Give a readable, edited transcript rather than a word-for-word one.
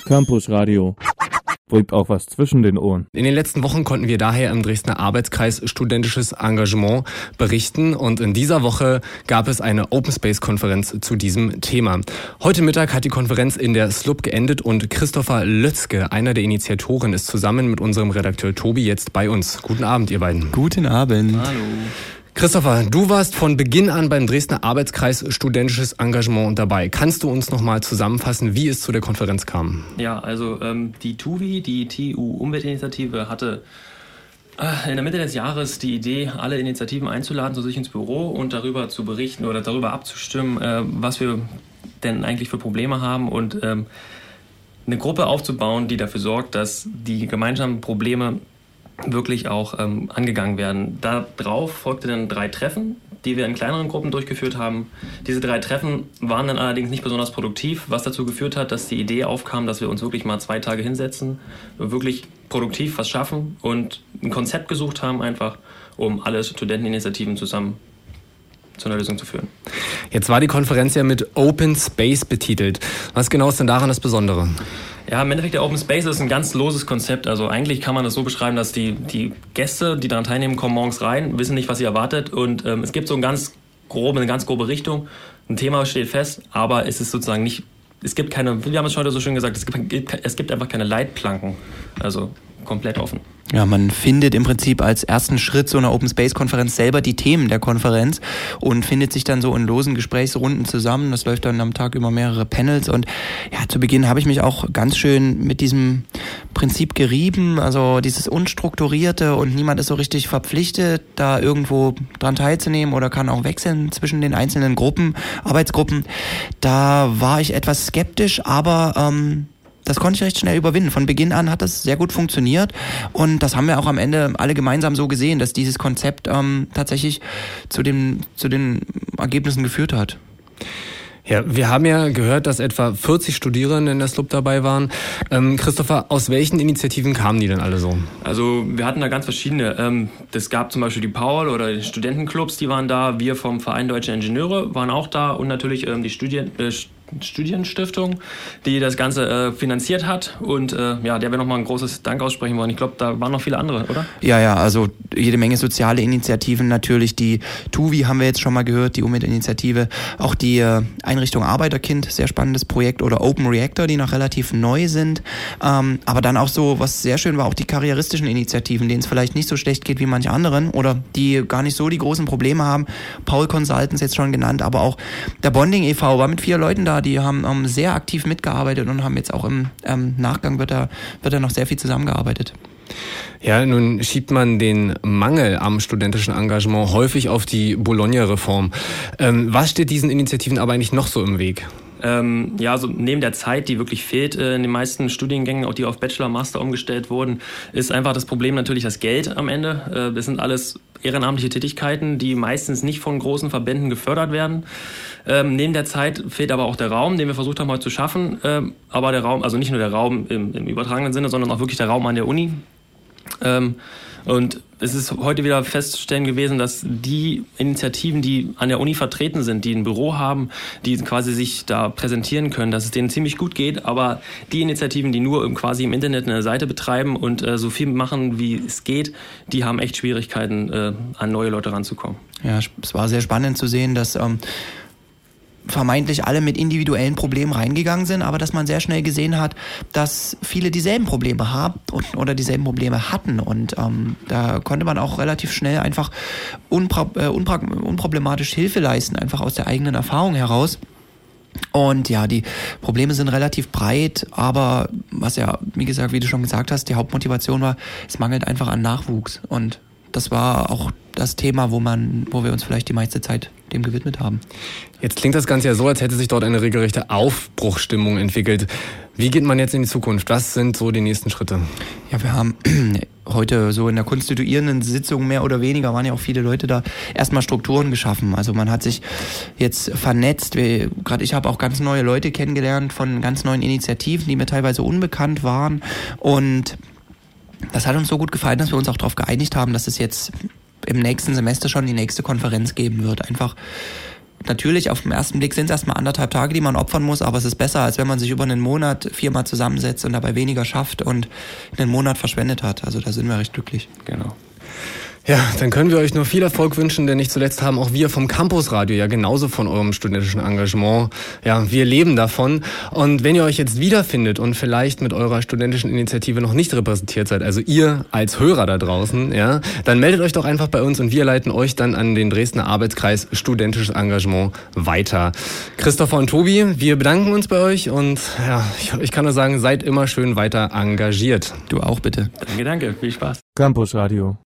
Campus Radio. Bringt auch was zwischen den Ohren. In den letzten Wochen konnten wir daher im Dresdner Arbeitskreis Studentisches Engagement berichten und in dieser Woche gab es eine Open Space Konferenz zu diesem Thema. Heute Mittag hat die Konferenz in der SLUB geendet und Christopher Lötzke, einer der Initiatoren, ist zusammen mit unserem Redakteur Tobi jetzt bei uns. Guten Abend, ihr beiden. Guten Abend. Hallo. Christopher, du warst von Beginn an beim Dresdner Arbeitskreis Studentisches Engagement dabei. Kannst du uns nochmal zusammenfassen, wie es zu der Konferenz kam? Ja, also die TUVI, die TU Umweltinitiative, hatte in der Mitte des Jahres die Idee, alle Initiativen einzuladen zu sich ins Büro und darüber zu berichten oder darüber abzustimmen, was wir denn eigentlich für Probleme haben und eine Gruppe aufzubauen, die dafür sorgt, dass die gemeinsamen Probleme wirklich auch angegangen werden. Darauf folgte dann 3 Treffen, die wir in kleineren Gruppen durchgeführt haben. Diese 3 Treffen waren dann allerdings nicht besonders produktiv, was dazu geführt hat, dass die Idee aufkam, dass wir uns wirklich mal 2 Tage hinsetzen, wirklich produktiv was schaffen und ein Konzept gesucht haben, einfach um alle Studenteninitiativen zusammen zu einer Lösung zu führen. Jetzt war die Konferenz ja mit Open Space betitelt. Was genau ist denn daran das Besondere? Ja, im Endeffekt der Open Space ist ein ganz loses Konzept. Also eigentlich kann man das so beschreiben, dass die Gäste, die daran teilnehmen, kommen morgens rein, wissen nicht, was sie erwartet und es gibt so eine ganz grobe Richtung. Ein Thema steht fest, aber es ist sozusagen nicht, es gibt keine, wir haben es schon heute so schön gesagt, es gibt einfach keine Leitplanken. Also komplett offen. Ja, man findet im Prinzip als ersten Schritt so einer Open Space Konferenz selber die Themen der Konferenz und findet sich dann so in losen Gesprächsrunden zusammen. Das läuft dann am Tag über mehrere Panels und ja, zu Beginn habe ich mich auch ganz schön mit diesem Prinzip gerieben, also dieses Unstrukturierte und niemand ist so richtig verpflichtet, da irgendwo dran teilzunehmen oder kann auch wechseln zwischen den einzelnen Gruppen, Arbeitsgruppen. Da war ich etwas skeptisch, aber das konnte ich recht schnell überwinden. Von Beginn an hat das sehr gut funktioniert und das haben wir auch am Ende alle gemeinsam so gesehen, dass dieses Konzept tatsächlich zu den Ergebnissen geführt hat. Ja, wir haben ja gehört, dass etwa 40 Studierende in der SLUB dabei waren. Christopher, aus welchen Initiativen kamen die denn alle so? Also wir hatten da ganz verschiedene. Es gab zum Beispiel die Paul oder die Studentenclubs, die waren da. Wir vom Verein Deutsche Ingenieure waren auch da und natürlich die Studienstiftung, die das Ganze finanziert hat und der wir nochmal ein großes Dank aussprechen wollen. Ich glaube, da waren noch viele andere, oder? Ja, also jede Menge soziale Initiativen natürlich. Die TUVI haben wir jetzt schon mal gehört, die Umweltinitiative, auch die Einrichtung Arbeiterkind, sehr spannendes Projekt oder Open Reactor, die noch relativ neu sind. Aber dann auch so, was sehr schön war, auch die karrieristischen Initiativen, denen es vielleicht nicht so schlecht geht wie manche anderen oder die gar nicht so die großen Probleme haben. Paul Consultants jetzt schon genannt, aber auch der Bonding e.V. war mit 4 Leuten da. Die haben sehr aktiv mitgearbeitet und haben jetzt auch im Nachgang wird da noch sehr viel zusammengearbeitet. Ja, nun schiebt man den Mangel am studentischen Engagement häufig auf die Bologna-Reform. Was steht diesen Initiativen aber eigentlich noch so im Weg? Also neben der Zeit, die wirklich fehlt in den meisten Studiengängen, auch die auf Bachelor, Master umgestellt wurden, ist einfach das Problem natürlich das Geld am Ende. Das sind alles ehrenamtliche Tätigkeiten, die meistens nicht von großen Verbänden gefördert werden. Neben der Zeit fehlt aber auch der Raum, den wir versucht haben heute zu schaffen. Aber der Raum, also nicht nur der Raum im übertragenen Sinne, sondern auch wirklich der Raum an der Uni. Und es ist heute wieder feststellen gewesen, dass die Initiativen, die an der Uni vertreten sind, die ein Büro haben, die quasi sich da präsentieren können, dass es denen ziemlich gut geht, aber die Initiativen, die nur quasi im Internet eine Seite betreiben und so viel machen, wie es geht, die haben echt Schwierigkeiten, an neue Leute ranzukommen. Ja, es war sehr spannend zu sehen, dass vermeintlich alle mit individuellen Problemen reingegangen sind, aber dass man sehr schnell gesehen hat, dass viele dieselben Probleme haben oder dieselben Probleme hatten und da konnte man auch relativ schnell einfach unproblematisch Hilfe leisten, einfach aus der eigenen Erfahrung heraus. Und ja, die Probleme sind relativ breit, aber was ja, wie gesagt, wie du schon gesagt hast, die Hauptmotivation war, es mangelt einfach an Nachwuchs und das war auch das Thema, wo wir uns vielleicht die meiste Zeit dem gewidmet haben. Jetzt klingt das Ganze ja so, als hätte sich dort eine regelrechte Aufbruchsstimmung entwickelt. Wie geht man jetzt in die Zukunft? Was sind so die nächsten Schritte? Ja, wir haben heute so in der konstituierenden Sitzung mehr oder weniger, waren ja auch viele Leute da, erstmal Strukturen geschaffen. Also man hat sich jetzt vernetzt. Gerade ich habe auch ganz neue Leute kennengelernt von ganz neuen Initiativen, die mir teilweise unbekannt waren. Und das hat uns so gut gefallen, dass wir uns auch darauf geeinigt haben, dass es jetzt im nächsten Semester schon die nächste Konferenz geben wird. Einfach natürlich auf den ersten Blick sind es erstmal 1,5 Tage, die man opfern muss, aber es ist besser, als wenn man sich über einen Monat 4-mal zusammensetzt und dabei weniger schafft und einen Monat verschwendet hat. Also da sind wir recht glücklich. Genau. Ja, dann können wir euch nur viel Erfolg wünschen, denn nicht zuletzt haben auch wir vom Campusradio ja genauso von eurem studentischen Engagement. Ja, wir leben davon. Und wenn ihr euch jetzt wiederfindet und vielleicht mit eurer studentischen Initiative noch nicht repräsentiert seid, also ihr als Hörer da draußen, ja, dann meldet euch doch einfach bei uns und wir leiten euch dann an den Dresdner Arbeitskreis Studentisches Engagement weiter. Christopher und Tobi, wir bedanken uns bei euch und ja, ich kann nur sagen, seid immer schön weiter engagiert. Du auch bitte. Danke, viel Spaß. Campusradio.